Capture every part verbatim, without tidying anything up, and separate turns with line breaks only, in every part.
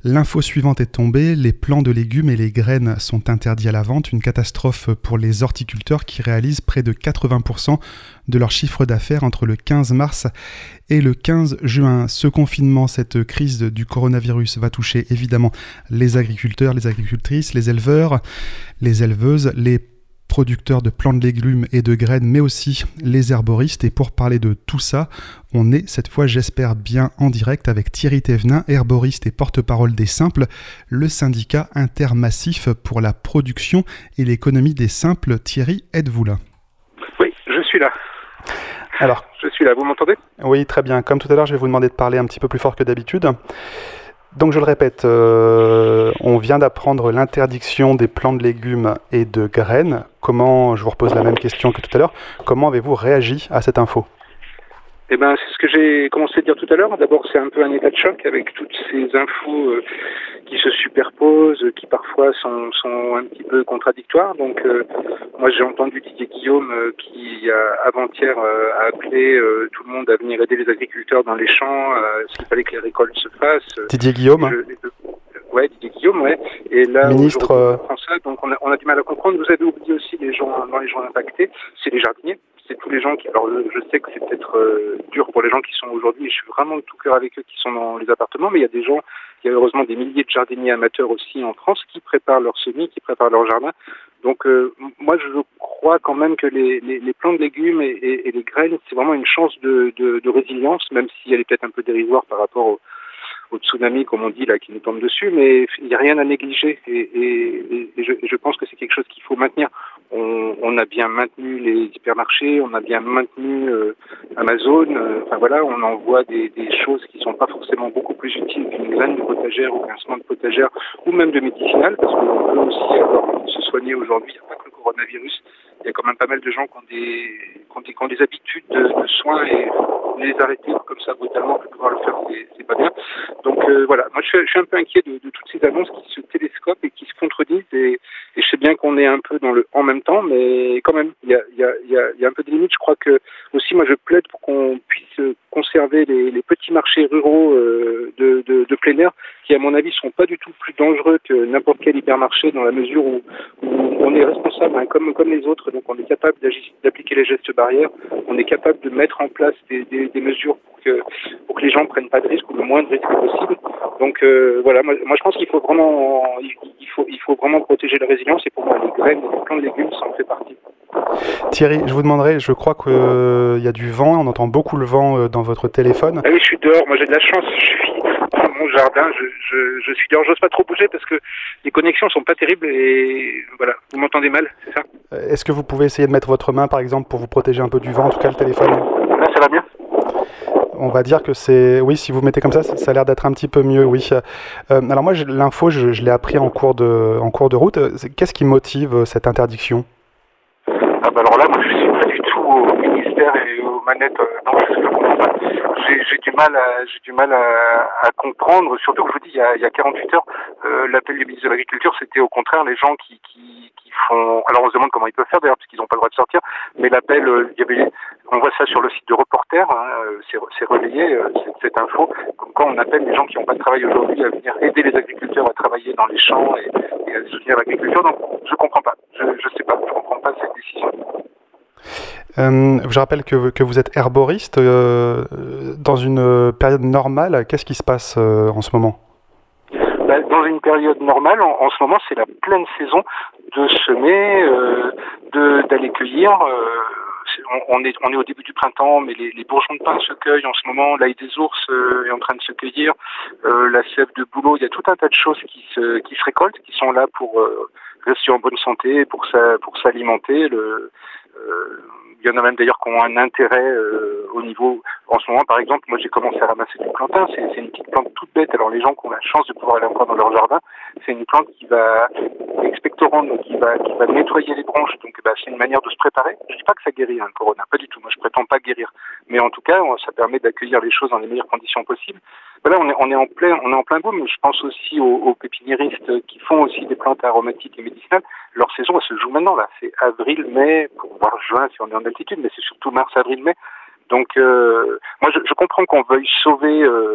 L'info suivante est tombée, les plants de légumes et les graines sont interdits à la vente, une catastrophe pour les horticulteurs qui réalisent près de quatre-vingts pour cent de leur chiffre d'affaires entre le quinze mars et le quinze juin. Ce confinement, cette crise du coronavirus va toucher évidemment les agriculteurs, les agricultrices, les éleveurs, les éleveuses, les producteurs de plants de légumes et de graines, mais aussi les herboristes. Et pour parler de tout ça, on est cette fois, j'espère bien, en direct avec Thierry Thévenin, herboriste et porte-parole des Simples, le syndicat intermassif pour la production et l'économie des Simples. Thierry, êtes-vous là ?
Oui, je suis là.
Alors,
je suis là, vous m'entendez ?
Oui, très bien. Comme tout à l'heure, je vais vous demander de parler un petit peu plus fort que d'habitude. Donc je le répète, euh, on vient d'apprendre l'interdiction des plants de légumes et de graines. Comment, je vous repose la même question que tout à l'heure, comment avez-vous réagi à cette info ?
Eh ben, c'est ce que j'ai commencé à dire tout à l'heure. D'abord, c'est un peu un état de choc avec toutes ces infos euh, qui se superposent, qui parfois sont, sont un petit peu contradictoires. Donc, euh, moi, j'ai entendu Didier Guillaume euh, qui, euh, avant-hier, euh, a appelé euh, tout le monde à venir aider les agriculteurs dans les champs, euh, s'il fallait que les récoltes se fassent.
Didier Guillaume
Je, Ouais, Didier Guillaume, ouais. Et là,
ministre,
aujourd'hui, on apprend ça, donc on a, on a du mal à comprendre. Vous avez oublié aussi les gens, dans les gens impactés, c'est les jardiniers. C'est tous les gens qui, alors je, je sais que c'est peut-être euh, dur pour les gens qui sont aujourd'hui, et je suis vraiment de tout cœur avec eux qui sont dans les appartements, mais il y a des gens, il y a heureusement des milliers de jardiniers amateurs aussi en France qui préparent leur semis, qui préparent leur jardin. Donc euh, moi je crois quand même que les, les, les plants de légumes et, et, et les graines, c'est vraiment une chance de, de, de résilience, même si elle est peut-être un peu dérisoire par rapport au au tsunami, comme on dit, là, qui nous tombe dessus, mais il n'y a rien à négliger. Et, et, et, je, et je pense que c'est quelque chose qu'il faut maintenir. On, on a bien maintenu les hypermarchés, on a bien maintenu euh, Amazon. Euh, enfin voilà, on envoie des, des choses qui ne sont pas forcément beaucoup plus utiles qu'une graine de potagère ou qu'un semen de potagère, ou même de médicinal, parce qu'on peut aussi avoir, se soigner aujourd'hui. Il n'y a pas que le coronavirus. Il y a quand même pas mal de gens qui ont des, qui ont des, qui ont des habitudes de, de soins, et les arrêter comme ça brutalement pour pouvoir le faire, c'est, c'est pas bien. Donc euh, voilà, moi je suis, je suis un peu inquiet de, de toutes ces annonces qui se télescopent et qui se contredisent, et, et je sais bien qu'on est un peu dans le en même temps, mais quand même, il y a, y, a, y, a, y a un peu de limites. Je crois que aussi moi je plaide pour qu'on puisse conserver les, les petits marchés ruraux euh, de, de, de plein air, qui à mon avis sont pas du tout plus dangereux que n'importe quel hypermarché, dans la mesure où, où on est responsable, hein, comme, comme les autres, donc on est capable d'appliquer les gestes barrières, on est capable de mettre en place des, des, des mesures pour que, pour que les gens ne prennent pas de risques, ou le moins de risques possible. Donc euh, voilà, moi, moi je pense qu'il faut vraiment il, il faut il faut vraiment protéger la résilience, et pour moi les graines et les plants de légumes ça en fait partie.
Thierry, je vous demanderai, je crois qu'il euh, y a du vent, on entend beaucoup le vent euh, dans votre téléphone.
Ah oui, je suis dehors, moi j'ai de la chance, je suis dans mon jardin, je, je, je suis dehors, j'ose pas trop bouger parce que les connexions sont pas terribles, et voilà, vous m'entendez mal, c'est ça ?
Est-ce que vous pouvez essayer de mettre votre main par exemple pour vous protéger un peu du vent, en tout cas le téléphone ?
Là ça va bien ?
On va dire que c'est... Oui, si vous mettez comme ça, ça a l'air d'être un petit peu mieux, oui. Euh, alors moi, l'info, je, je l'ai appris en cours de, en cours de route. Qu'est-ce qui motive cette interdiction ?
Ah bah alors là, moi je suis pas du tout au ministère et aux manettes, euh, non, je ne comprends pas. J'ai, j'ai du mal à, j'ai du mal à, à comprendre, surtout que je vous dis, il y a, il y a quarante-huit heures, euh, l'appel du ministre de l'Agriculture, c'était au contraire les gens qui, qui, qui font... Alors on se demande comment ils peuvent faire d'ailleurs, parce qu'ils n'ont pas le droit de sortir, mais l'appel, euh, il y avait... On voit ça sur le site de Reporter, hein, c'est, c'est relayé, euh, cette, cette info, comme quoi on appelle les gens qui n'ont pas de travail aujourd'hui à venir aider les agriculteurs à travailler dans les champs et, et à soutenir l'agriculture. Donc je comprends pas, je ne sais pas, je comprends pas cette décision.
Euh, je rappelle que, que vous êtes herboriste. Euh, dans une période normale, qu'est-ce qui se passe euh, en ce moment ?
Bah, dans une période normale, en, en ce moment, c'est la pleine saison de semer, euh, de, d'aller cueillir. Euh, on, on, est, on est au début du printemps, mais les, les bourgeons de pin se cueillent en ce moment. L'ail des ours euh, est en train de se cueillir. Euh, la sève de bouleau, il y a tout un tas de choses qui se, qui se récoltent, qui sont là pour euh, rester en bonne santé, pour, sa, pour s'alimenter. Le, euh, il y en a même d'ailleurs qui ont un intérêt euh, au niveau... En ce moment, par exemple, moi j'ai commencé à ramasser du plantain. C'est, c'est une petite plante toute bête. Alors les gens qui ont la chance de pouvoir aller encore dans leur jardin, c'est une plante qui va expectorante, donc qui va, qui va nettoyer les branches. Donc bah, c'est une manière de se préparer. Je dis pas que ça guérit hein, le corona, pas du tout. Moi je prétends pas guérir. Mais en tout cas, ça permet d'accueillir les choses dans les meilleures conditions possibles. Voilà, on est, on est en plein, on est en plein boom. Je pense aussi aux, aux pépiniéristes qui font aussi des plantes aromatiques et médicinales. Leur saison, elle se joue maintenant là. C'est avril, mai, pour voir juin si on est en altitude, mais c'est surtout mars, avril, mai. Donc, euh, moi, je, je comprends qu'on veuille sauver euh,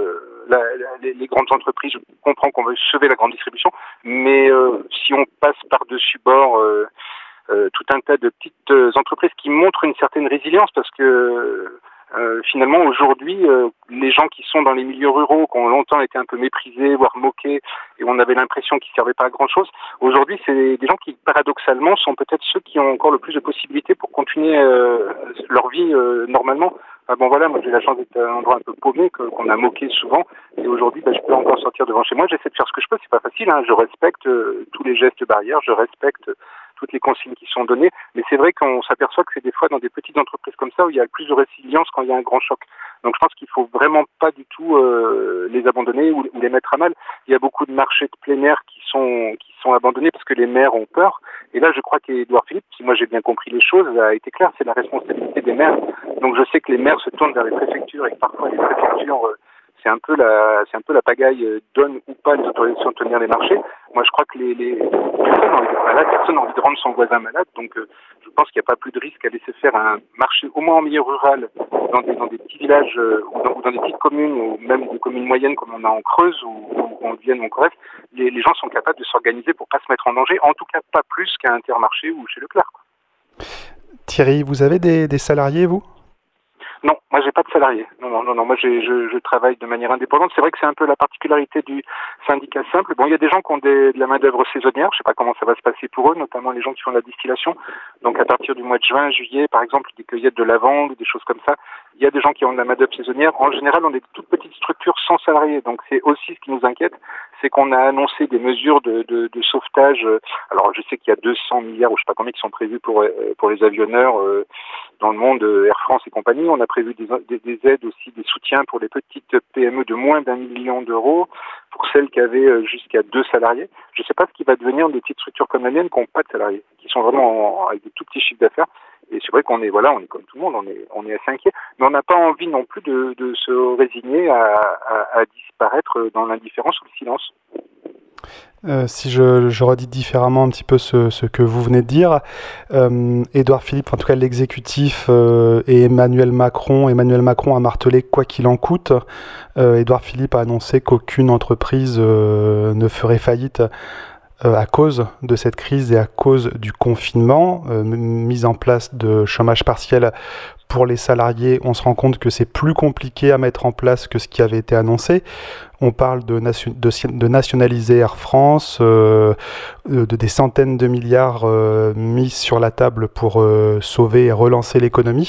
la, la, les, les grandes entreprises, je comprends qu'on veut sauver la grande distribution, mais euh, si on passe par-dessus bord euh, euh, tout un tas de petites euh, entreprises qui montrent une certaine résilience, parce que euh, finalement aujourd'hui, euh, les gens qui sont dans les milieux ruraux, qui ont longtemps été un peu méprisés, voire moqués, et on avait l'impression qu'ils ne servaient pas à grand-chose, aujourd'hui c'est des gens qui paradoxalement sont peut-être ceux qui ont encore le plus de possibilités pour continuer euh, leur vie euh, normalement. Ah bon voilà, moi j'ai la chance d'être à un endroit un peu paumé, que, qu'on a moqué souvent, et aujourd'hui bah, je peux encore sortir devant chez moi, j'essaie de faire ce que je peux, c'est pas facile, hein, je respecte euh, tous les gestes barrières, je respecte toutes les consignes qui sont données, mais c'est vrai qu'on s'aperçoit que c'est des fois dans des petites entreprises comme ça où il y a plus de résilience quand il y a un grand choc. Donc je pense qu'il faut vraiment pas du tout euh, les abandonner ou, ou les mettre à mal. Il y a beaucoup de marchés de plein air qui sont qui sont abandonnés parce que les maires ont peur. Et là, je crois qu'Édouard Philippe, si moi j'ai bien compris les choses, a été clair, c'est la responsabilité des maires. Donc je sais que les maires se tournent vers les préfectures et que parfois les préfectures, euh, c'est un peu la, c'est un peu la pagaille, euh, donne ou pas les autorisations de tenir les marchés. Moi, je crois que les, les personne n'a envie d'être malade, personne n'a envie de rendre son voisin malade. Donc, euh, je pense qu'il n'y a pas plus de risque à laisser faire un marché, au moins en milieu rural, dans des, dans des petits villages euh, ou, dans, ou dans des petites communes, ou même des communes moyennes comme on a en Creuse ou, ou en Vienne ou en Corrèze. Les, les gens sont capables de s'organiser pour pas se mettre en danger, en tout cas pas plus qu'à Intermarché ou chez Leclerc, quoi.
Thierry, vous avez des, des salariés, vous ?
Non, moi j'ai pas de salariés. Non, non, non, non. Moi j'ai, je, je travaille de manière indépendante. C'est vrai que c'est un peu la particularité du syndicat simple. Bon, il y a des gens qui ont des, de la main d'œuvre saisonnière. Je sais pas comment ça va se passer pour eux, notamment les gens qui font de la distillation. Donc à partir du mois de juin, juillet, par exemple, des cueillettes de lavande, des choses comme ça. Il y a des gens qui ont de la main d'œuvre saisonnière. En général, on est de toutes petites structures sans salariés. Donc c'est aussi ce qui nous inquiète, c'est qu'on a annoncé des mesures de, de, de sauvetage. Alors je sais qu'il y a deux cents milliards ou je sais pas combien qui sont prévus pour pour les avionneurs euh, dans le monde, Air France et compagnie. On a prévu des, des, des aides aussi, des soutiens pour les petites P M E de moins d'un million d'euros, pour celles qui avaient jusqu'à deux salariés. Je ne sais pas ce qui va devenir des petites structures comme la mienne qui n'ont pas de salariés, qui sont vraiment en, avec des tout petits chiffres d'affaires. Et c'est vrai qu'on est, voilà, on est comme tout le monde, on est, on est assez inquiet, mais on n'a pas envie non plus de, de se résigner à, à, à disparaître dans l'indifférence ou le silence.
Euh, si je, je redis différemment un petit peu ce, ce que vous venez de dire, euh, Édouard Philippe, en tout cas l'exécutif euh, et Emmanuel Macron, Emmanuel Macron a martelé quoi qu'il en coûte. Euh, Édouard Philippe a annoncé qu'aucune entreprise euh, ne ferait faillite euh, à cause de cette crise et à cause du confinement, euh, mise en place de chômage partiel pour les salariés. On se rend compte que c'est plus compliqué à mettre en place que ce qui avait été annoncé. On parle de, nation, de, de nationaliser Air France, euh, de des centaines de milliards euh, mis sur la table pour euh, sauver et relancer l'économie.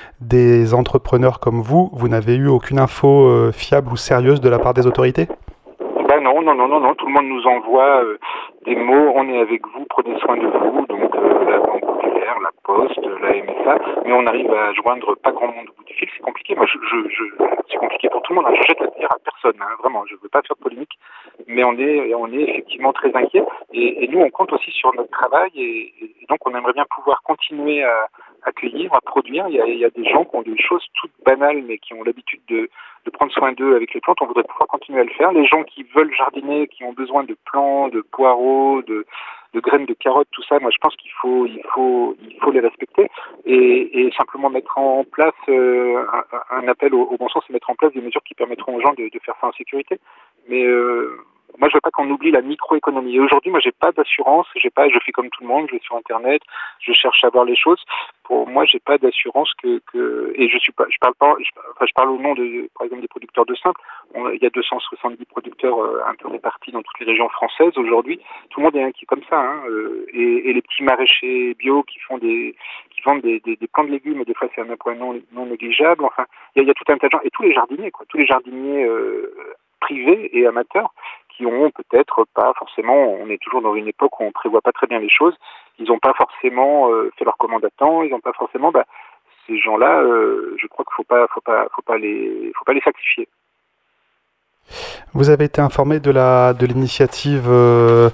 Des entrepreneurs comme vous, vous n'avez eu aucune info euh, fiable ou sérieuse de la part des autorités ?
Ben non, non, non, non, non. Tout le monde nous envoie euh, des mots. On est avec vous, prenez soin de vous. Donc euh, la Banque Populaire, la Poste, la M S A, mais on arrive à joindre pas grand monde au bout du fil. C'est compliqué. Moi, je, je, je c'est compliqué pour tout le monde. Hein. Je jette la pierre à personne. Hein. Vraiment, je veux pas faire de polémique, mais on est, on est effectivement très inquiet. Et, et nous, on compte aussi sur notre travail, et, et donc on aimerait bien pouvoir continuer à accueillir, à produire. Il y a, il y a des gens qui ont des choses toutes banales, mais qui ont l'habitude de de prendre soin d'eux avec les plantes. On voudrait pouvoir continuer à le faire. Les gens qui veulent jardiner, qui ont besoin de plants, de poireaux, de, de graines de carottes, tout ça, moi je pense qu'il faut, il faut, il faut les respecter et, et simplement mettre en place euh, un, un appel au, au bon sens et mettre en place des mesures qui permettront aux gens de, de faire ça en sécurité. Mais euh, moi, je veux pas qu'on oublie la microéconomie. Et aujourd'hui, moi, j'ai pas d'assurance. J'ai pas, je fais comme tout le monde. Je vais sur Internet. Je cherche à voir les choses. Pour moi, j'ai pas d'assurance que, que, et je suis pas, je parle pas, je, enfin, je parle au nom de, par exemple, des producteurs de simples. On, il y a deux cent soixante-dix producteurs euh, un peu répartis dans toutes les régions françaises aujourd'hui. Tout le monde est inquiet comme ça, hein. Euh, et, et les petits maraîchers bio qui font des, qui vendent des, des, des plants de légumes, et des fois c'est un point non, non négligeable. Enfin, il y a, il y a tout un tas de gens. Et tous les jardiniers, quoi. Tous les jardiniers euh, privés et amateurs, qui ont peut-être pas forcément, on est toujours dans une époque où on prévoit pas très bien les choses, ils n'ont pas forcément euh, fait leur commande à temps, ils n'ont pas forcément, bah, ces gens-là, euh, je crois qu'il faut pas, faut pas, faut pas les, faut pas les sacrifier.
Vous avez été informé de la de l'initiative euh,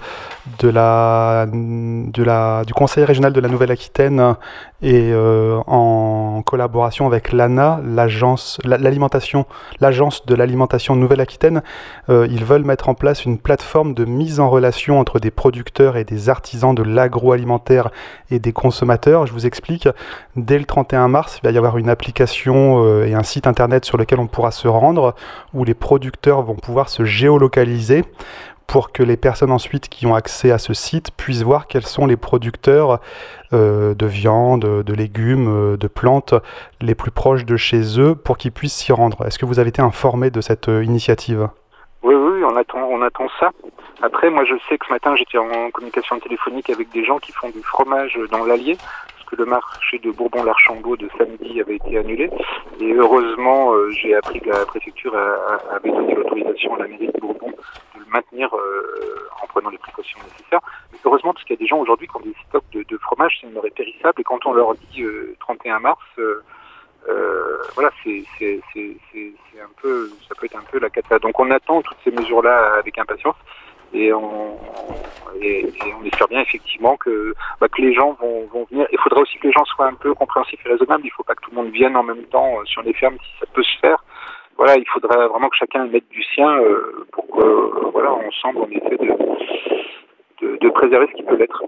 de la, de la, du Conseil régional de la Nouvelle-Aquitaine et euh, en collaboration avec l'A N A, l'agence, l'alimentation, l'agence de l'alimentation Nouvelle-Aquitaine, euh, ils veulent mettre en place une plateforme de mise en relation entre des producteurs et des artisans de l'agroalimentaire et des consommateurs. Je vous explique, dès le trente et un mars, il va y avoir une application euh, et un site internet sur lequel on pourra se rendre, où les producteurs vont pouvoir se géolocaliser pour que les personnes ensuite qui ont accès à ce site puissent voir quels sont les producteurs euh, de viande, de légumes, euh, de plantes les plus proches de chez eux pour qu'ils puissent s'y rendre. Est-ce que vous avez été informé de cette euh, initiative ?
Oui, oui, on attend, on attend ça. Après, moi, je sais que ce matin, j'étais en communication téléphonique avec des gens qui font du fromage dans l'Allier, parce que le marché de Bourbon-l'Archambault de samedi avait été annulé. Et heureusement, euh, j'ai appris que la préfecture a, a, avait donné l'autorisation à la mairie de Bourbon de le maintenir euh, en prenant les précautions nécessaires. Mais heureusement, parce qu'il y a des gens aujourd'hui qui ont des stocks de, de fromage, c'est une denrée périssable, et quand on leur dit euh, trente et un mars, euh, Euh, voilà, c'est, c'est, c'est, c'est, c'est un peu, ça peut être un peu la cata. Donc on attend toutes ces mesures-là avec impatience et on, et, et on espère bien effectivement que, bah, que les gens vont, vont venir. Il faudra aussi que les gens soient un peu compréhensifs et raisonnables. Il ne faut pas que tout le monde vienne en même temps euh, sur les fermes si ça peut se faire. Voilà, il faudra vraiment que chacun mette du sien euh, pour que, euh, voilà, ensemble on essaie de, de, de préserver ce qui peut l'être.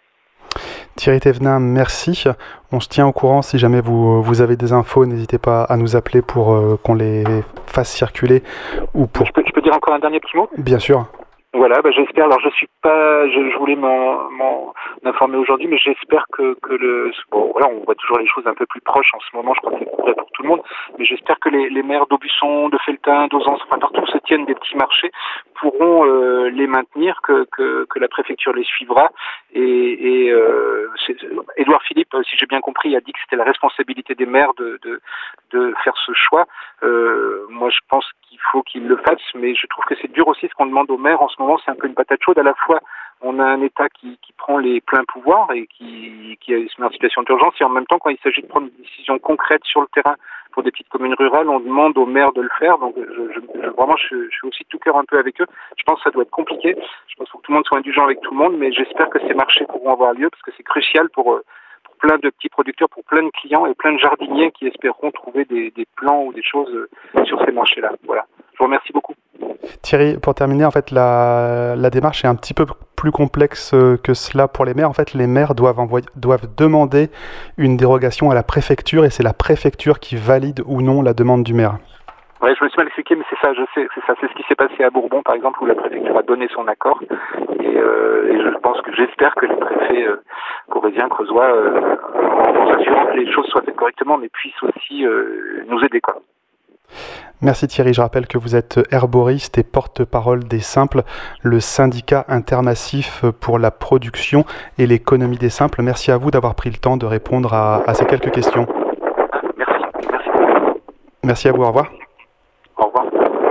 Thierry Thévenin, merci. On se tient au courant. Si jamais vous, vous avez des infos, n'hésitez pas à nous appeler pour euh, qu'on les fasse circuler. Ou pour...
je, peux, je peux dire encore un dernier petit mot ?
Bien sûr.
Voilà, bah j'espère. Alors je suis pas, je, je voulais m'en, m'en informer aujourd'hui, mais j'espère que que le, bon voilà, on voit toujours les choses un peu plus proches en ce moment. Je crois que c'est vrai pour tout le monde, mais j'espère que les, les maires d'Aubusson, de Felletin, d'Auzance, enfin partout se tiennent des petits marchés, pourront euh, les maintenir, que, que que la préfecture les suivra. Et, et euh, c'est, Édouard Philippe, si j'ai bien compris, a dit que c'était la responsabilité des maires de de de faire ce choix. Euh, moi, je pense qu'il faut qu'ils le fassent, mais je trouve que c'est dur aussi ce qu'on demande aux maires en ce moment. C'est un peu une patate chaude. À la fois, on a un État qui, qui prend les pleins pouvoirs et qui, qui se met en situation d'urgence, et en même temps, quand il s'agit de prendre des décisions concrètes sur le terrain pour des petites communes rurales, on demande aux maires de le faire. Donc, je, je, vraiment, je, je suis aussi de tout cœur un peu avec eux. Je pense que ça doit être compliqué. Je pense qu'il faut que tout le monde soit indulgent avec tout le monde, mais j'espère que ces marchés pourront avoir lieu parce que c'est crucial pour, pour plein de petits producteurs, pour plein de clients et plein de jardiniers qui espéreront trouver des, des plans ou des choses sur ces marchés-là. Voilà. Je vous remercie beaucoup.
Thierry, pour terminer, en fait, la, la démarche est un petit peu plus complexe que cela pour les maires. En fait, les maires doivent, envoyer, doivent demander une dérogation à la préfecture et c'est la préfecture qui valide ou non la demande du maire.
Oui, je me suis mal expliqué, mais c'est ça, je sais, c'est ça, c'est ce qui s'est passé à Bourbon, par exemple, où la préfecture a donné son accord. Et, euh, et je pense que j'espère que les préfets euh, corréziens, creusois, euh, en s'assurant que les choses soient faites correctement, mais puissent aussi euh, nous aider, quoi.
Merci Thierry, je rappelle que vous êtes herboriste et porte-parole des Simples, le syndicat intermassif pour la production et l'économie des Simples. Merci à vous d'avoir pris le temps de répondre à, à ces quelques questions.
Merci, merci.
Merci à vous, au revoir.
Au revoir.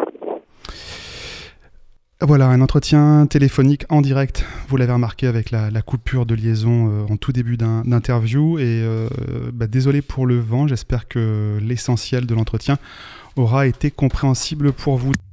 Voilà, un entretien téléphonique en direct, vous l'avez remarqué avec la, la coupure de liaison euh, en tout début d'un, d'interview. Et euh, bah, désolé pour le vent, j'espère que l'essentiel de l'entretien aura été compréhensible pour vous.